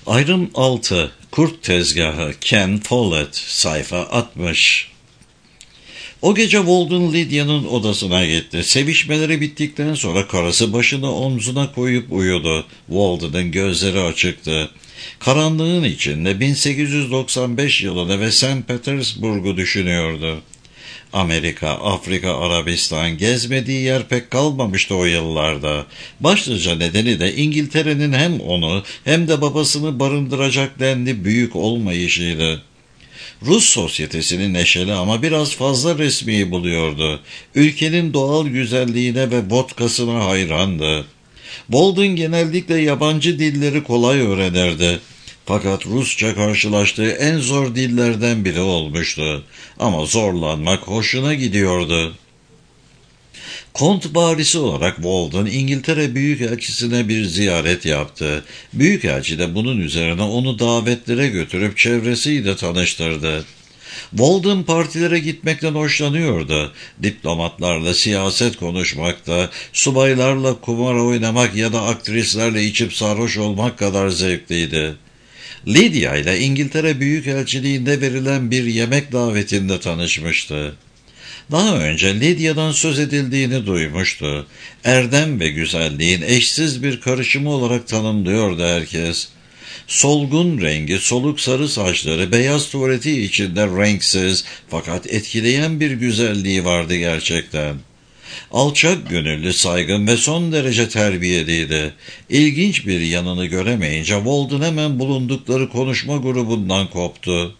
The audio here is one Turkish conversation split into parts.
Ayrım 6. Kurt Tezgahı, Ken Follett, sayfa 60. O gece Walden Lydia'nın odasına gitti. Sevişmeleri bittikten sonra karısı başını omzuna koyup uyudu. Walden'ın gözleri açıktı. Karanlığın içinde 1895 yılını ve St. Petersburg'u düşünüyordu. Amerika, Afrika, Arabistan gezmediği yer pek kalmamıştı o yıllarda. Başlıca nedeni de İngiltere'nin hem onu hem de babasını barındıracak denli büyük olmayışıydı. Rus sosyetesini neşeli ama biraz fazla resmi buluyordu. Ülkenin doğal güzelliğine ve vodkasına hayrandı. Walden genellikle yabancı dilleri kolay öğrenirdi. Fakat Rusça karşılaştığı en zor dillerden biri olmuştu. Ama zorlanmak hoşuna gidiyordu. Kont varisi olarak Walden İngiltere Büyükelçisi'ne bir ziyaret yaptı. Büyükelçi de bunun üzerine onu davetlere götürüp çevresiyle tanıştırdı. Walden partilere gitmekten hoşlanıyordu. Diplomatlarla siyaset konuşmakta, subaylarla kumar oynamak ya da aktrislerle içip sarhoş olmak kadar zevkliydi. Lydia ile İngiltere Büyükelçiliğinde verilen bir yemek davetinde tanışmıştı. Daha önce Lydia'dan söz edildiğini duymuştu. Erdem ve güzelliğin eşsiz bir karışımı olarak tanımlıyordu herkes. Solgun rengi, soluk sarı saçları, beyaz tuvaleti içinde renksiz fakat etkileyen bir güzelliği vardı gerçekten. Alçak gönüllü, saygın ve son derece terbiyeliydi. İlginç bir yanını göremeyince Walden hemen bulundukları konuşma grubundan koptu.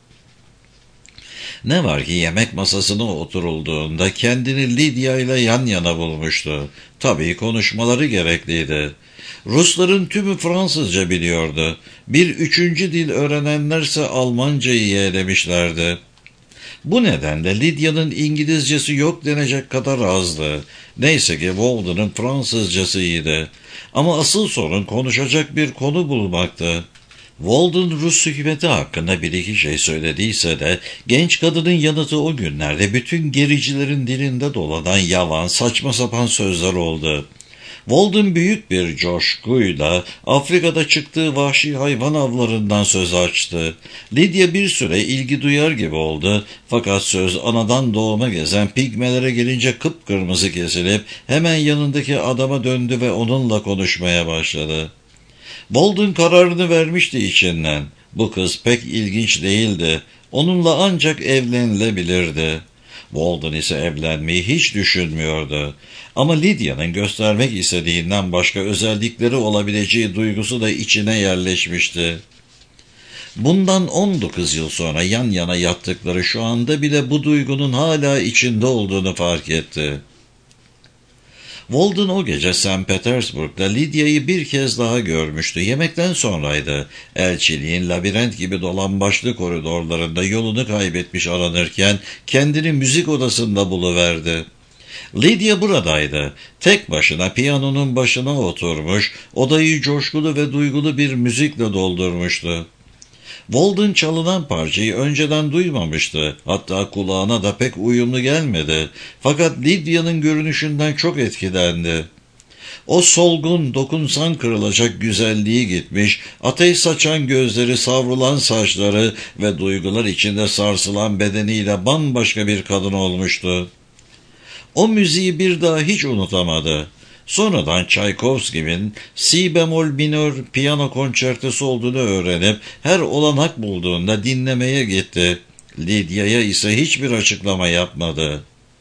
Ne var ki yemek masasına oturulduğunda kendini Lydia ile yan yana bulmuştu. Tabii konuşmaları gerekliydi. Rusların tümü Fransızca biliyordu. Bir üçüncü dil öğrenenlerse Almancayı yeğlemişlerdi. Bu nedenle Lydia'nın İngilizcesi yok denecek kadar azdı. Neyse ki Walden'ın Fransızcası iyiydi. Ama asıl sorun konuşacak bir konu bulmaktı. Walden Rus hükümeti hakkında bir iki şey söylediyse de genç kadının yanıtı o günlerde bütün gericilerin dilinde dolanan yavan saçma sapan sözler oldu. Walden büyük bir coşkuyla Afrika'da çıktığı vahşi hayvan avlarından söz açtı. Lydia bir süre ilgi duyar gibi oldu fakat söz anadan doğuma gezen pigmelere gelince kıpkırmızı kesilip hemen yanındaki adama döndü ve onunla konuşmaya başladı. Walden kararını vermişti içinden. Bu kız pek ilginç değildi. Onunla ancak evlenilebilirdi. Walden ise evlenmeyi hiç düşünmüyordu. Ama Lydia'nın göstermek istediğinden başka özellikleri olabileceği duygusu da içine yerleşmişti. Bundan 19 yıl sonra yan yana yattıkları şu anda bile bu duygunun hala içinde olduğunu fark etti. Walden o gece St. Petersburg'da Lydia'yı bir kez daha görmüştü. Yemekten sonraydı. Elçiliğin labirent gibi dolambaçlı koridorlarında yolunu kaybetmiş aranırken kendini müzik odasında buluverdi. Lydia buradaydı. Tek başına piyanonun başına oturmuş, odayı coşkulu ve duygulu bir müzikle doldurmuştu. Walden çalınan parçayı önceden duymamıştı. Hatta kulağına da pek uyumlu gelmedi. Fakat Lydia'nın görünüşünden çok etkilendi. O solgun, dokunsan kırılacak güzelliği gitmiş, ateş saçan gözleri, savrulan saçları ve duygular içinde sarsılan bedeniyle bambaşka bir kadın olmuştu. O müziği bir daha hiç unutamadı. Sonradan Çaykovski'nin si bemol minör piyano konçertosu olduğunu öğrenip her olanak bulduğunda dinlemeye gitti. Lydia'ya ise hiçbir açıklama yapmadı.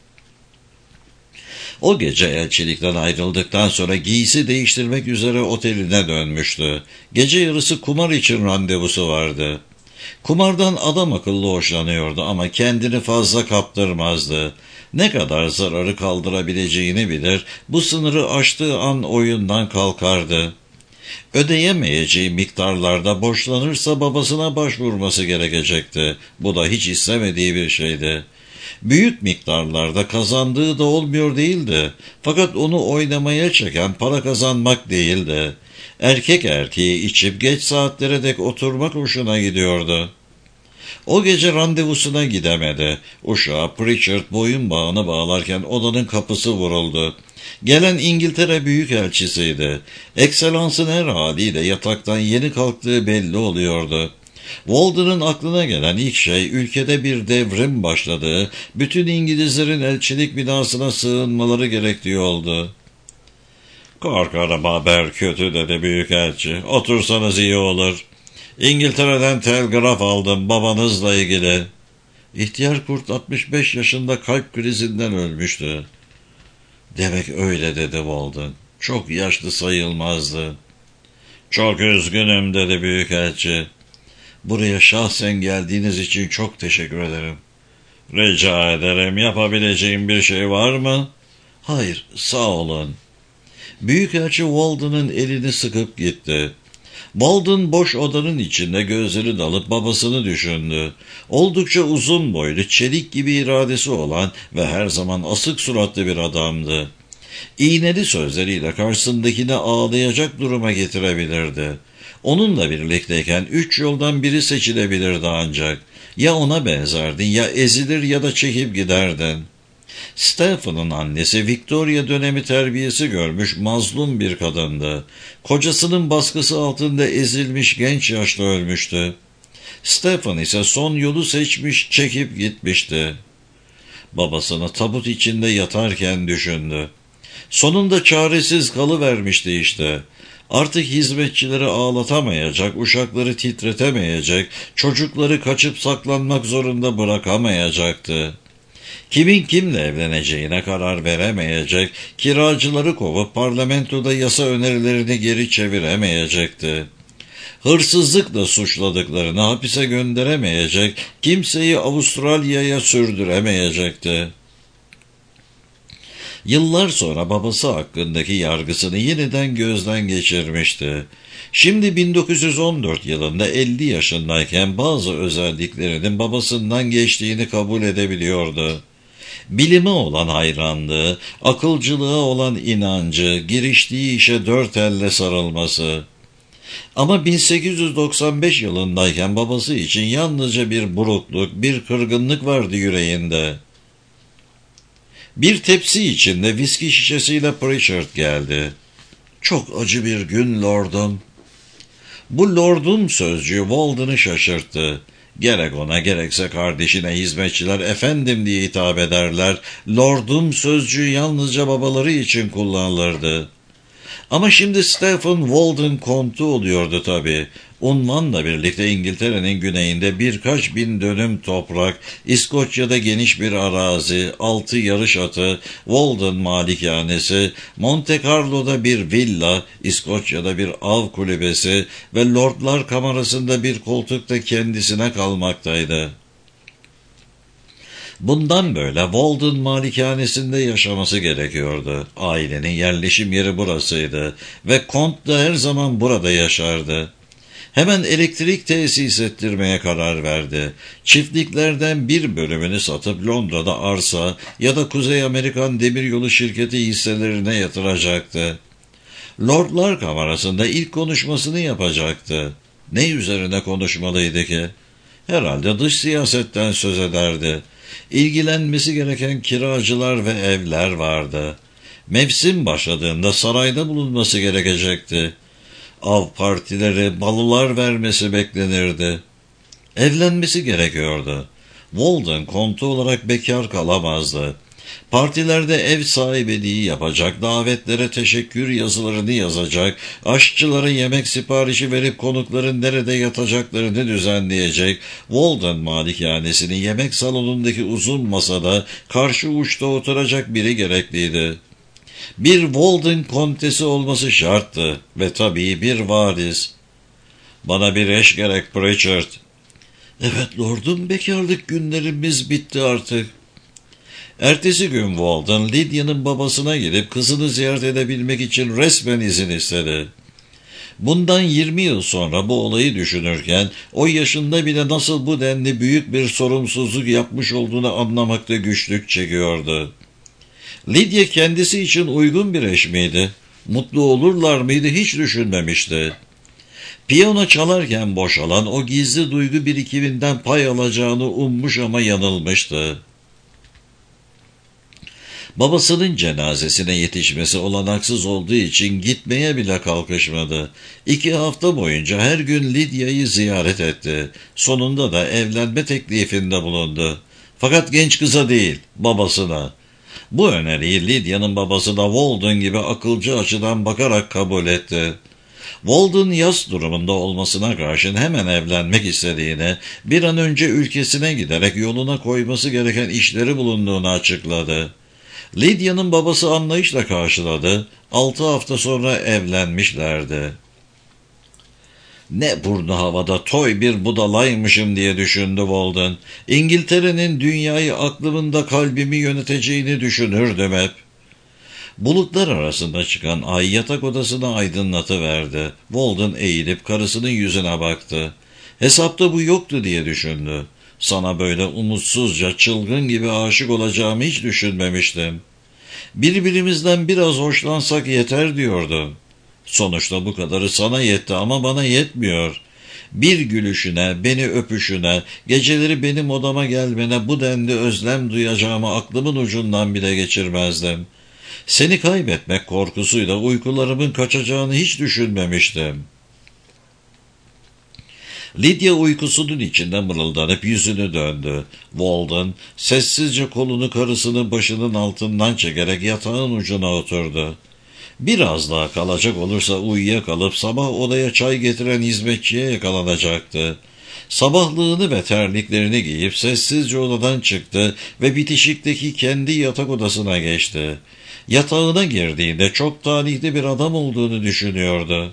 O gece elçilikten ayrıldıktan sonra giysi değiştirmek üzere oteline dönmüştü. Gece yarısı kumar için randevusu vardı. Kumardan adam akıllı hoşlanıyordu ama kendini fazla kaptırmazdı. Ne kadar zararı kaldırabileceğini bilir, bu sınırı aştığı an oyundan kalkardı. Ödeyemeyeceği miktarlarda borçlanırsa babasına başvurması gerekecekti. Bu da hiç istemediği bir şeydi. Büyük miktarlarda kazandığı da olmuyor değildi. Fakat onu oynamaya çeken para kazanmak değildi. Erkek erkeğe içip geç saatlere dek oturmak hoşuna gidiyordu. O gece randevusuna gidemedi. Uşağı Pritchard boyun bağını bağlarken odanın kapısı vuruldu. Gelen İngiltere Büyükelçisiydi. Ekselansın her haliyle yataktan yeni kalktığı belli oluyordu. Walden'ın aklına gelen ilk şey ülkede bir devrim başladığı, bütün İngilizlerin elçilik binasına sığınmaları gerektiği oldu. "Korkarım haber kötü," dedi Büyükelçi. "Otursanız iyi olur. İngiltere'den telgraf aldım babanızla ilgili." İhtiyar kurt 65 yaşında kalp krizinden ölmüştü. "Demek öyle," dedi Walden. "Çok yaşlı sayılmazdı." "Çok üzgünüm," dedi Büyükelçi. "Buraya şahsen geldiğiniz için çok teşekkür ederim." "Rica ederim. Yapabileceğim bir şey var mı?" "Hayır, sağ olun." Büyükelçi Walden'ın elini sıkıp gitti. Walden boş odanın içinde gözleri dalıp babasını düşündü. Oldukça uzun boylu, çelik gibi iradesi olan ve her zaman asık suratlı bir adamdı. İğneli sözleriyle karşısındakini ağlayacak duruma getirebilirdi. Onunla birlikteyken 3 yoldan biri seçilebilirdi ancak. Ya ona benzerdin, ya ezilir ya da çekip giderdin. Stephen'ın annesi Victoria dönemi terbiyesi görmüş mazlum bir kadındı. Kocasının baskısı altında ezilmiş genç yaşta ölmüştü. Stephen ise son yolu seçmiş, çekip gitmişti. Babasını tabut içinde yatarken düşündü. Sonunda çaresiz kalıvermişti işte. Artık hizmetçileri ağlatamayacak, uşakları titretemeyecek, çocukları kaçıp saklanmak zorunda bırakamayacaktı. Kimin kimle evleneceğine karar veremeyecek, kiracıları kovup parlamentoda yasa önerilerini geri çeviremeyecekti. Hırsızlıkla suçladıklarını hapise gönderemeyecek, kimseyi Avustralya'ya sürdüremeyecekti. Yıllar sonra babası hakkındaki yargısını yeniden gözden geçirmişti. Şimdi 1914 yılında 50 yaşındayken bazı özelliklerinin babasından geçtiğini kabul edebiliyordu. Bilime olan hayranlığı, akılcılığa olan inancı, giriştiği işe dört elle sarılması. Ama 1895 yılındayken babası için yalnızca bir burukluk, bir kırgınlık vardı yüreğinde. Bir tepsi içinde viski şişesiyle Pritchard geldi. "Çok acı bir gün lordum." Bu lordum sözcüğü Walden'ı şaşırttı. Gerek ona gerekse kardeşine hizmetçiler efendim diye hitap ederler. Lordum sözcüğü yalnızca babaları için kullanılırdı. Ama şimdi Stephen Walden kontu oluyordu tabii. Unvanla birlikte İngiltere'nin güneyinde birkaç bin dönüm toprak, İskoçya'da geniş bir arazi, 6 yarış atı, Walden malikanesi, Monte Carlo'da bir villa, İskoçya'da bir av kulübesi ve Lordlar Kamerası'nda bir koltukta kendisine kalmaktaydı. Bundan böyle Walden malikanesinde yaşaması gerekiyordu. Ailenin yerleşim yeri burasıydı ve Kont da her zaman burada yaşardı. Hemen elektrik tesis ettirmeye karar verdi. Çiftliklerden bir bölümünü satıp Londra'da arsa ya da Kuzey Amerikan Demiryolu Şirketi hisselerine yatıracaktı. Lordlar Kamerası'nda ilk konuşmasını yapacaktı. Ne üzerine konuşmalıydı ki? Herhalde dış siyasetten söz ederdi. İlgilenmesi gereken kiracılar ve evler vardı. Mevsim başladığında sarayda bulunması gerekecekti. Av partileri, balılar vermesi beklenirdi. Evlenmesi gerekiyordu. Walden kontu olarak bekar kalamazdı. Partilerde ev sahibeliği yapacak, davetlere teşekkür yazılarını yazacak, aşçılara yemek siparişi verip konukların nerede yatacaklarını düzenleyecek, Walden malikanesinin yemek salonundaki uzun masada karşı uçta oturacak biri gerekliydi. Bir Walden kontesi olması şarttı ve tabii bir varis. "Bana bir eş gerek Pritchard." "Evet lordum, bekarlık günlerimiz bitti artık." Ertesi gün Walden, Lydia'nın babasına gidip kızını ziyaret edebilmek için resmen izin istedi. Bundan 20 yıl sonra bu olayı düşünürken, o yaşında bile nasıl bu denli büyük bir sorumsuzluk yapmış olduğunu anlamakta güçlük çekiyordu. Lydia kendisi için uygun bir eş miydi? Mutlu olurlar mıydı hiç düşünmemişti. Piyano çalarken boşalan o gizli duygu birikiminden pay alacağını ummuş ama yanılmıştı. Babasının cenazesine yetişmesi olanaksız olduğu için gitmeye bile kalkışmadı. 2 hafta boyunca her gün Lidya'yı ziyaret etti. Sonunda da evlenme teklifinde bulundu. Fakat genç kıza değil, babasına. Bu öneriyi Lidya'nın babası da Walden gibi akılcı açıdan bakarak kabul etti. Walden yas durumunda olmasına karşın hemen evlenmek istediğini, bir an önce ülkesine giderek yoluna koyması gereken işleri bulunduğunu açıkladı. Lidya'nın babası anlayışla karşıladı. 6 hafta sonra evlenmişlerdi. Ne burnu havada toy bir budalaymışım diye düşündü Walden. İngiltere'nin dünyayı aklımda kalbimi yöneteceğini düşünürdüm hep. Bulutlar arasında çıkan ay yatak odasını aydınlatıverdi. Walden eğilip karısının yüzüne baktı. Hesapta bu yoktu diye düşündü. Sana böyle umutsuzca, çılgın gibi aşık olacağımı hiç düşünmemiştim. Birbirimizden biraz hoşlansak yeter diyordum. Sonuçta bu kadarı sana yetti ama bana yetmiyor. Bir gülüşüne, beni öpüşüne, geceleri benim odama gelmene bu denli özlem duyacağımı aklımın ucundan bile geçirmezdim. Seni kaybetmek korkusuyla uykularımın kaçacağını hiç düşünmemiştim. Lidya uykusunun içinde mırıldanıp yüzünü döndü. Walden sessizce kolunu karısının başının altından çekerek yatağın ucuna oturdu. Biraz daha kalacak olursa uyuyakalıp sabah odaya çay getiren hizmetçiye yakalanacaktı. Sabahlığını ve terliklerini giyip sessizce odadan çıktı ve bitişikteki kendi yatak odasına geçti. Yatağına girdiğinde çok talihli bir adam olduğunu düşünüyordu.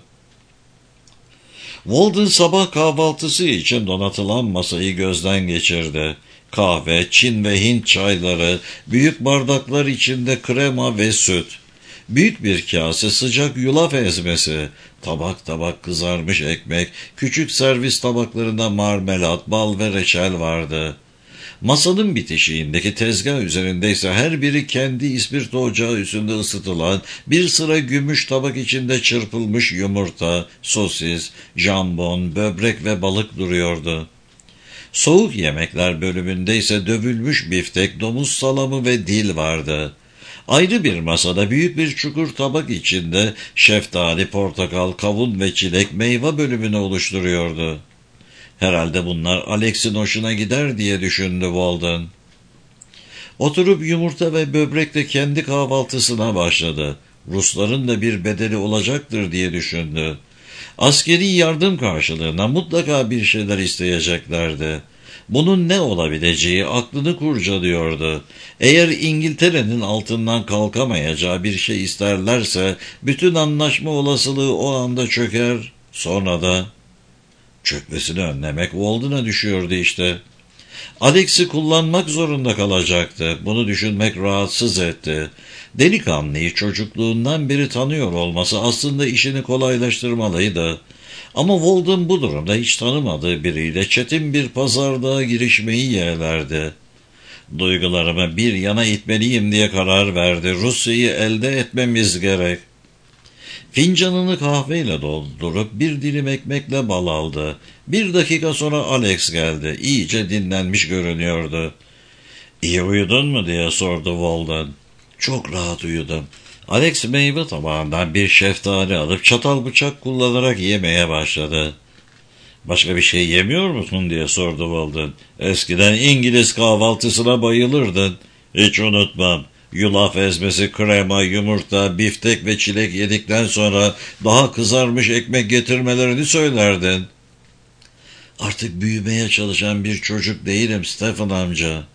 Walden sabah kahvaltısı için donatılan masayı gözden geçirdi. Kahve, Çin ve Hint çayları, büyük bardaklar içinde krema ve süt. Büyük bir kase sıcak yulaf ezmesi, tabak tabak kızarmış ekmek, küçük servis tabaklarında marmelat, bal ve reçel vardı. Masanın bitişiğindeki tezgah üzerinde ise her biri kendi ispirto ocağı üstünde ısıtılan bir sıra gümüş tabak içinde çırpılmış yumurta, sosis, jambon, böbrek ve balık duruyordu. Soğuk yemekler bölümünde ise dövülmüş biftek, domuz salamı ve dil vardı. Ayrı bir masada büyük bir çukur tabak içinde şeftali, portakal, kavun ve çilek meyve bölümünü oluşturuyordu. Herhalde bunlar Alex'in hoşuna gider diye düşündü Walden. Oturup yumurta ve böbrekle kendi kahvaltısına başladı. Rusların da bir bedeli olacaktır diye düşündü. Askeri yardım karşılığında mutlaka bir şeyler isteyeceklerdi. Bunun ne olabileceği aklını kurcalıyordu. Eğer İngiltere'nin altından kalkamayacağı bir şey isterlerse bütün anlaşma olasılığı o anda çöker, sonra da çökmesini önlemek Walden'a düşüyordu işte. Alex'i kullanmak zorunda kalacaktı. Bunu düşünmek rahatsız etti. Delikanlıyı çocukluğundan beri tanıyor olması aslında işini kolaylaştırmalıydı. Ama Walden bu durumda hiç tanımadığı biriyle çetin bir pazarlığa girişmeyi yeğlerdi. Duygularımı bir yana itmeliyim diye karar verdi. Rusya'yı elde etmemiz gerek. Fincanını kahveyle doldurup bir dilim ekmekle bal aldı. 1 dakika sonra Alex geldi. İyice dinlenmiş görünüyordu. "İyi uyudun mu?" diye sordu Walden. "Çok rahat uyudum." Alex meyve tabağından bir şeftali alıp çatal bıçak kullanarak yemeye başladı. "Başka bir şey yemiyor musun?" diye sordu Walden. "Eskiden İngiliz kahvaltısına bayılırdın." "Hiç unutmam. Yulaf ezmesi, krema, yumurta, biftek ve çilek yedikten sonra daha kızarmış ekmek getirmelerini söylerdin." "Artık büyümeye çalışan bir çocuk değilim Stephen amca."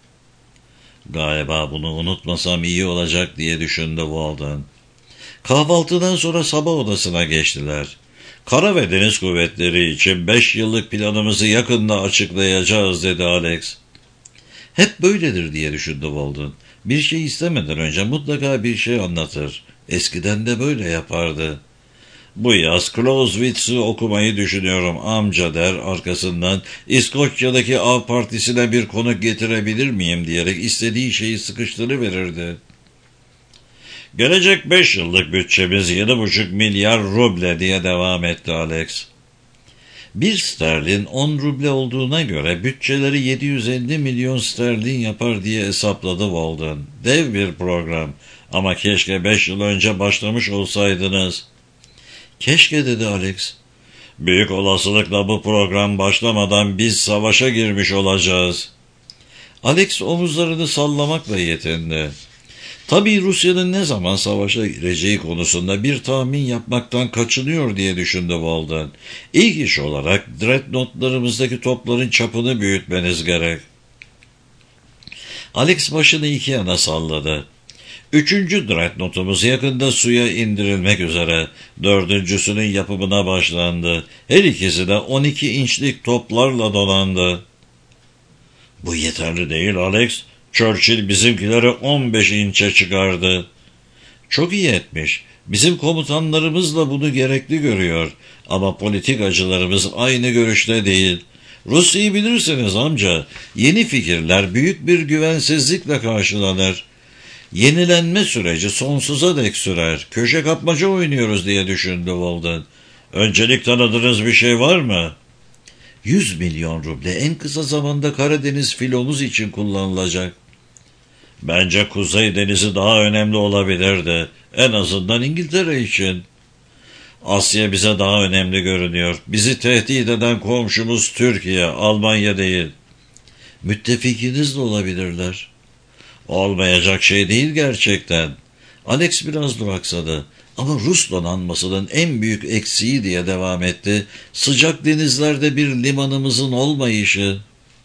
"Galiba bunu unutmasam iyi olacak," diye düşündü Walden. Kahvaltıdan sonra sabah odasına geçtiler. "Kara ve deniz kuvvetleri için 5 yıllık planımızı yakında açıklayacağız," dedi Alex. "Hep böyledir," diye düşündü Walden. "Bir şey istemeden önce mutlaka bir şey anlatır. Eskiden de böyle yapardı." "Bu yaz Clausewitz'i okumayı düşünüyorum amca," der arkasından "İskoçya'daki av partisine bir konuk getirebilir miyim?" diyerek istediği şeyi sıkıştırıverirdi. "Gelecek 5 yıllık bütçemiz 7,5 milyar ruble," diye devam etti Alex. Bir sterlin 10 ruble olduğuna göre bütçeleri 750 milyon sterlin yapar diye hesapladı Walden. Dev bir program ama keşke 5 yıl önce başlamış olsaydınız. Keşke, dedi Alex. Büyük olasılıkla bu program başlamadan biz savaşa girmiş olacağız. Alex omuzlarını sallamakla yetindi. Tabii Rusya'nın ne zaman savaşa gireceği konusunda bir tahmin yapmaktan kaçınıyor diye düşündü Walden. İlk iş olarak dreadnoughtlarımızdaki topların çapını büyütmeniz gerek. Alex başını iki yana salladı. 3. dreadnoughtumuz yakında suya indirilmek üzere. 4.'sünün yapımına başlandı. Her ikisi de 12 inçlik toplarla donandı. Bu yeterli değil Alex. Churchill bizimkileri 15 inçe çıkardı. Çok iyi etmiş. Bizim komutanlarımız da bunu gerekli görüyor. Ama politikacılarımız aynı görüşte değil. Rusya'yı bilirsiniz amca. Yeni fikirler büyük bir güvensizlikle karşılanır. Yenilenme süreci sonsuza dek sürer. Köşe kapmaca oynuyoruz diye düşündü Walden. Öncelik tanıdığınız bir şey var mı? 100 milyon ruble en kısa zamanda Karadeniz filomuz için kullanılacak. Bence Kuzey Denizi daha önemli olabilirdi. En azından İngiltere için. Asya bize daha önemli görünüyor. Bizi tehdit eden komşumuz Türkiye, Almanya değil. Müttefikiniz de olabilirler. Olmayacak şey değil gerçekten. Alex biraz duraksadı. Ama Rus donanmasının en büyük eksiği diye devam etti. Sıcak denizlerde bir limanımızın olmayışı.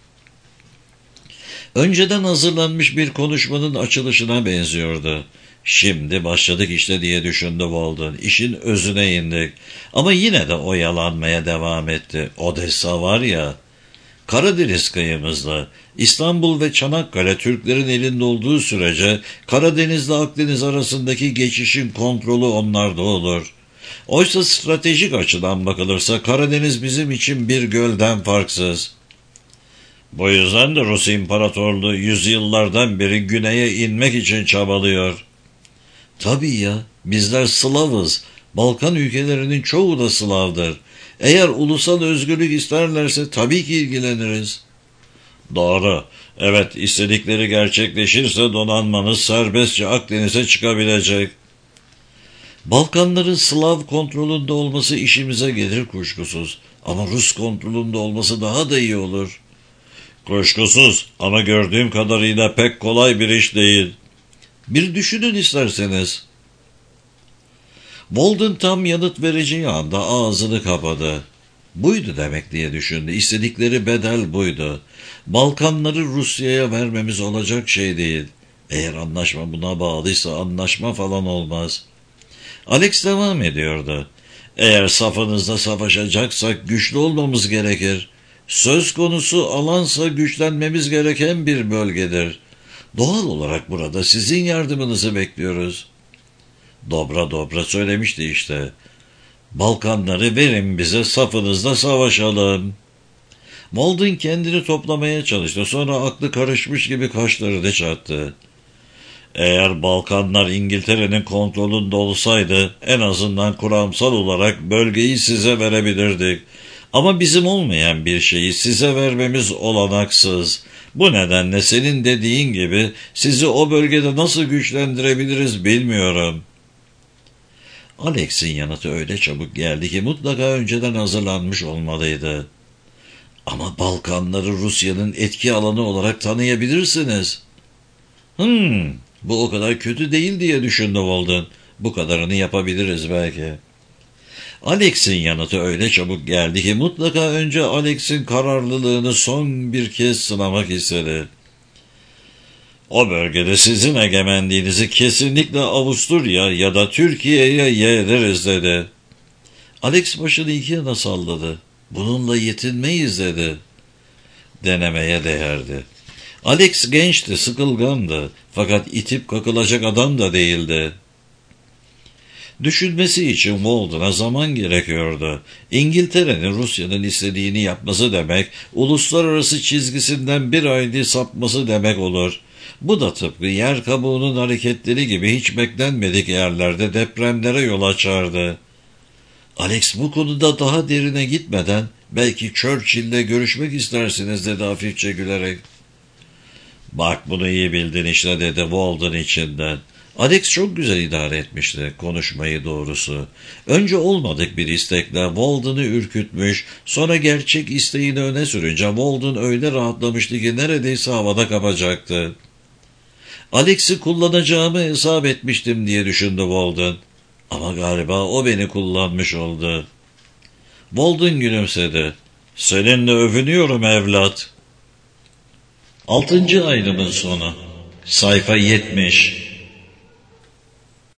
Önceden hazırlanmış bir konuşmanın açılışına benziyordu. Şimdi başladık işte diye düşündü Walden. İşin özüne indik. Ama yine de oyalanmaya devam etti. Odessa var ya, Karadeniz kıyımızda. İstanbul ve Çanakkale Türklerin elinde olduğu sürece Karadeniz'le Akdeniz arasındaki geçişin kontrolü onlarda olur. Oysa stratejik açıdan bakılırsa Karadeniz bizim için bir gölden farksız. Bu yüzden de Rus İmparatorluğu yüzyıllardan beri güneye inmek için çabalıyor. Tabii ya, bizler Slavız. Balkan ülkelerinin çoğu da Slavdır. Eğer ulusal özgürlük isterlerse tabii ki ilgileniriz. Doğru. Evet, istedikleri gerçekleşirse donanmanız serbestçe Akdeniz'e çıkabilecek. Balkanların Slav kontrolünde olması işimize gelir kuşkusuz. Ama Rus kontrolünde olması daha da iyi olur. Kuşkusuz ama gördüğüm kadarıyla pek kolay bir iş değil. Bir düşünün isterseniz. Walden tam yanıt vereceği anda ağzını kapadı. Buydu demek diye düşündü. İstedikleri bedel buydu. Balkanları Rusya'ya vermemiz olacak şey değil. Eğer anlaşma buna bağlıysa anlaşma falan olmaz. Alex devam ediyordu. Eğer safınızda savaşacaksak güçlü olmamız gerekir. Söz konusu alansa güçlenmemiz gereken bir bölgedir. Doğal olarak burada sizin yardımınızı bekliyoruz. Dobra dobra söylemişti işte. Balkanları verin bize, safınızda savaşalım. Walden kendini toplamaya çalıştı. Sonra aklı karışmış gibi kaşlarını çattı. Eğer Balkanlar İngiltere'nin kontrolünde olsaydı en azından kuramsal olarak bölgeyi size verebilirdik. Ama bizim olmayan bir şeyi size vermemiz olanaksız. Bu nedenle senin dediğin gibi sizi o bölgede nasıl güçlendirebiliriz bilmiyorum. Alex'in yanıtı öyle çabuk geldi ki mutlaka önceden hazırlanmış olmalıydı. Ama Balkanları Rusya'nın etki alanı olarak tanıyabilirsiniz. Bu o kadar kötü değil diye düşündü Walden. Bu kadarını yapabiliriz belki. Alex'in yanıtı öyle çabuk geldi ki mutlaka önce Alex'in kararlılığını son bir kez sınamak istedi. O bölgede sizin egemenliğinizi kesinlikle Avusturya ya da Türkiye'ye yeğleriz dedi. Alex başını iki yana salladı. Bununla yetinmeyiz dedi. Denemeye değerdi. Alex gençti, sıkılgandı. Fakat itip kakılacak adam da değildi. Düşünmesi için Walden'a zaman gerekiyordu. İngiltere'nin Rusya'nın istediğini yapması demek, uluslararası çizgisinden bir hayli sapması demek olur. Bu da tıpkı yer kabuğunun hareketleri gibi hiç beklenmedik yerlerde depremlere yol açardı. Alex bu konuda daha derine gitmeden Belki Churchill'le görüşmek istersiniz dedi hafifçe gülerek. Bak bunu iyi bildin işte dedi Walden içinden. Alex çok güzel idare etmişti konuşmayı doğrusu. Önce olmadık bir istekle Walden'ı ürkütmüş, sonra gerçek isteğini öne sürünce Walden öyle rahatlamıştı ki neredeyse havada kapacaktı. Alex'i kullanacağımı hesap etmiştim diye düşündü Walden. Ama galiba o beni kullanmış oldu. Walden gülümsedi. Seninle övünüyorum evlat. 6. ayrımın sonu. Sayfa 70.